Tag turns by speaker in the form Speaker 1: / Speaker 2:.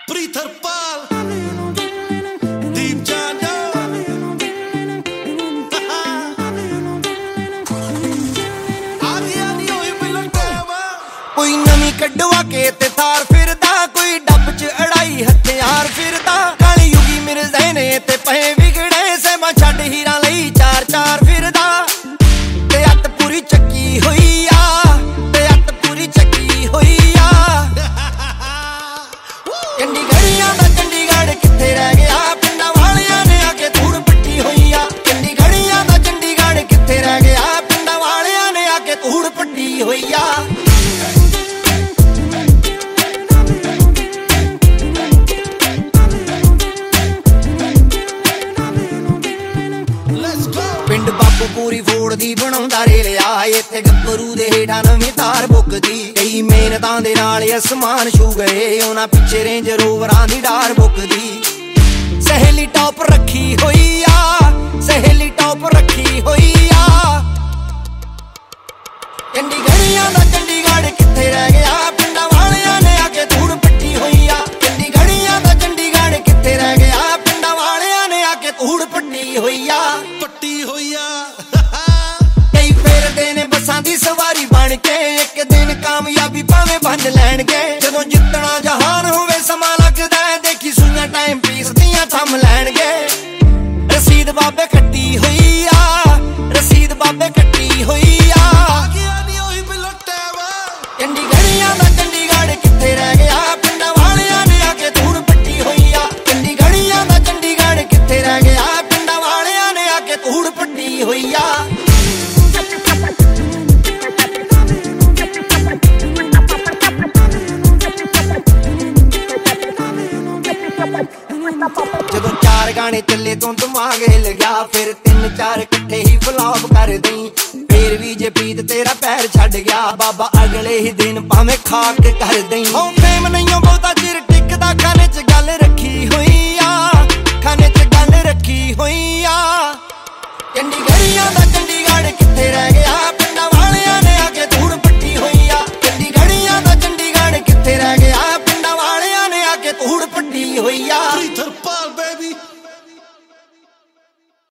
Speaker 1: ਪ੍ਰੀਤਰਪਾਲ ਦੀਪ ਜਾਨਾ ਆ ਗਿਆ ਨੀ ਹੋਈ ਬਿਲਟਾਵਾ
Speaker 2: ਕੋਈ ਨਵੀਂ ਕਢਵਾ ਕੇ ਤੇ ਥਾਰ ਫਿਰਦਾ ਕੋਈ ਡੱਬ ਚ ਅੜਾਈ ਹਥਿਆਰ ਫਿਰਦਾ ਕਾਲੀ ਯੁਗੀ ਮਿਰਜ਼ੇ ਨੇ ਤੇ ਪਏ ਵਿਗੜੇ ਸੇਮਾ ਛੱਡ ਹੀਰਾਂ ਲਈ ਚਾਰ ਚਾਰ ਫਿਰਦਾ ਤੇ ਅੱਤ ਪੂਰੀ ਚੱਕੀ ਹੋਈ ਆ ਤੇ ਅੱਤ ਪੂਰੀ ਚੱਕੀ ਹੋਈ ਆ ਚੰਡੀਗੜ੍ਹੀਆਂ ਦਾ ਚੰਡੀਗੜ੍ਹ ਕਿੱਥੇ ਰਹਿ ਗਿਆ ਪਿੰਡਾਂ ਵਾਲਿਆਂ ਨੇ ਆ ਕੇ ਧੂੜ ਪੱਟੀ ਹੋਈ ਆ ਚੰਡੀਗੜ੍ਹੀਆਂ ਦਾ ਚੰਡੀਗੜ੍ਹ ਕਿੱਥੇ ਰਹਿ ਗਿਆ ਪਿੰਡਾਂ ਵਾਲਿਆਂ ਨੇ ਆ ਕੇ ਧੂੜ ਪੱਟੀ ਹੋਈ ਆ ਪਿੰਡ ਬਾਪੂ ਪੂਰੀ ਫੋੜ ਦੀ ਬਣਾਉਂਦਾ ਰੇਲਿਆ ਇੱਥੇ ਗੱਭਰੂ ਦੇ ਹੇਠਾਂ ਨਵੀਂ ਤਾਰ ਬੁੱਕਦੀ ਕਈ ਮਿਹਨਤਾਂ ਦੇ ਨਾਲ ਅਸਮਾਨ ਛੂ ਗਏ ਉਹਨਾਂ ਪਿੱਛੇ ਰੇਂਜ ਰੋਵਰਾਂ ਦੀ ਡਾਰ ਬੁੱਕਦੀ ਸਹੇਲੀ ਟੌਪ ਰੱਖੀ ਹੋਈ ਆ ਸਹੇਲੀ ਟੌਪ ਰੱਖੀ ਹੋਈ ਆ ਚੰਡੀਗੜ੍ਹੀਆਂ ਦਾ ਚੰਡੀਗੜ੍ਹ ਕਿੱਥੇ ਰਹਿ ਗਿਆ ਪਿੰਡਾਂ ਵਾਲਿਆਂ ਨੇ ਆ ਕੇ ਧੂੜ ਪੱਟੀ ਹੋਈ ਆ ਚੰਡੀਗੜ੍ਹੀਆਂ ਦਾ ਚੰਡੀਗੜ੍ਹ ਕਿੱਥੇ ਰਹਿ ਗਿਆ ਪਿੰਡਾਂ ਵਾਲਿਆਂ ਨੇ ਆ ਕੇ ਧੂੜ ਪੱਟੀ ਹੋਈ ਆ
Speaker 1: ਪੱਟੀ ਹੋਈ ਆ
Speaker 2: ਕਈ ਫੇਰਦੇ ਨੇ ਬੱਸਾਂ ਦੀ ਸਵਾਰੀ ਬਣ ਕੇ ਇੱਕ ਦਿਨ ਕਾਮਯਾਬੀ ਭਾਵੇਂ ਬੰਦ ਲੈਣਗੇ ਜਦੋਂ ਜਿੱਤਣਾ ਜਹਾਨ ਹੋਵੇ ਸਮਾਂ ਲੱਗਦਾ ਦੇਖੀ ਸੁਈਆਂ ਟਾਈਮ ਪੀਸ ਦੀਆਂ ਥੰਮ ਲੈਣਗੇ ਰਸੀਦ ਬਾਬੇ ਕੱਟੀ ਹੋਈ ਆ ਰਸੀਦ ਬਾਬੇ ਕੱਟੀ ਹੋਈ ਆ
Speaker 1: ਗਿਆ ਨੀ ਹੋਈ ਬਿਲਟਾਵਾ
Speaker 2: ਚੰਡੀਗੜ੍ਹੀਆਂ ਦਾ ਚੰਡੀਗੜ੍ਹ ਕਿੱਥੇ ਰਹਿ ਗਿਆ ਪਿੰਡਾਂ ਵਾਲਿਆਂ ਨੇ ਆ ਕੇ ਧੂੜ ਪੱਟੀ ਹੋਈ ਆ ਚੰਡੀਗੜ੍ਹੀਆਂ ਦਾ ਚੰਡੀਗੜ੍ਹ ਕਿੱਥੇ ਰਹਿ ਗਿਆ ਪਿੰਡਾਂ ਵਾਲਿਆਂ ਨੇ ਆ ਕੇ ਧੂੜ ਪੱਟੀ ਹੋਈ ਆ ਜਦੋਂ ਚਾਰ ਗਾਣੇ ਚੱਲੇ ਤੋਂ ਦਿਮਾਗ ਹਿੱਲ ਗਿਆ ਫਿਰ ਤਿੰਨ ਚਾਰ ਇਕੱਠੇ ਹੀ ਫਲॉप ਕਰ ਦਈ ਫੇਰ ਵੀ ਜੇ ਪ੍ਰੀਤ ਤੇਰਾ ਪੈਰ ਛੱਡ ਗਿਆ ਬਾਬਾ ਅਗਲੇ ਹੀ ਦਿਨ ਭਾਵੇਂ ਖਾਕ ਕਰ ਦਈ ਹੋ ਫੇਮ ਨਹੀਂਓ ਬਹੁਤਾ ਚਿਰ